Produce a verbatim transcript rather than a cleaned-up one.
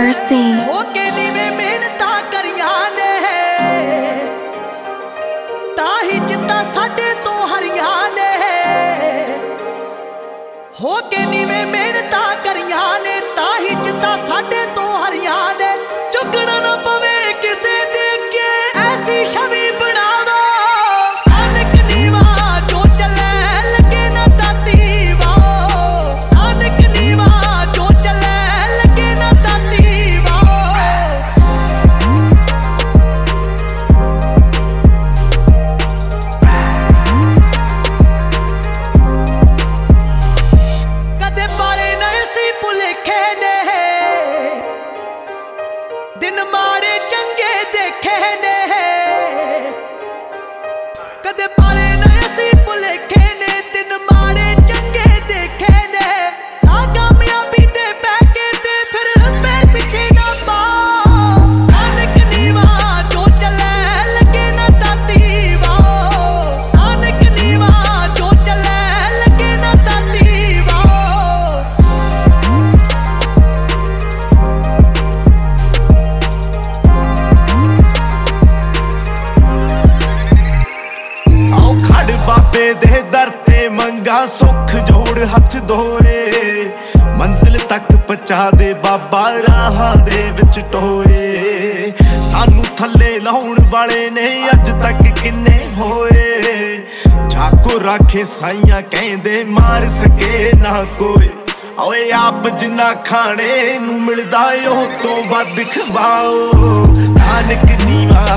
Mercy हो के नीवे मेहनता करियां ने ताही जिद्दां साडे तो हरियां ने हो के नीवे मेहनता करियां ने ताही जिद्दां साडे तो हरियां ने चुकना ना पवे किसे दे के ऐसी छवि बनावा नानक नीवा जो चले लगे ना ताती वाओ नानक नीवा जो चले लगे ना ताती कदे पारे नए सी भुलेखे ने दिन मारे चंगे देखे ने कदे पारे नए सी भुलेखे ने दिन मारे चंगे देखे ने ना कामयाबी दे बैके ते फिर पैर पीछे ना पाओ नानक नीवा जो चले लगे ना ताती वाओ नानक नीवा जो चले लगे ना ताती बाबे दे दर ते मंगा सुख जोड़ हथ धोए मंजिल तक पहुंचा दे बाबा राहां दे विच टोए सानू थल्ले लाउण वाले ने अज तक किन्ने होए जाको राखे साइयां कहंदे मार सके ना कोई ओए आप जिन्ना खाने नू मिलदा ओ तो वध खवाओ नानक नीवा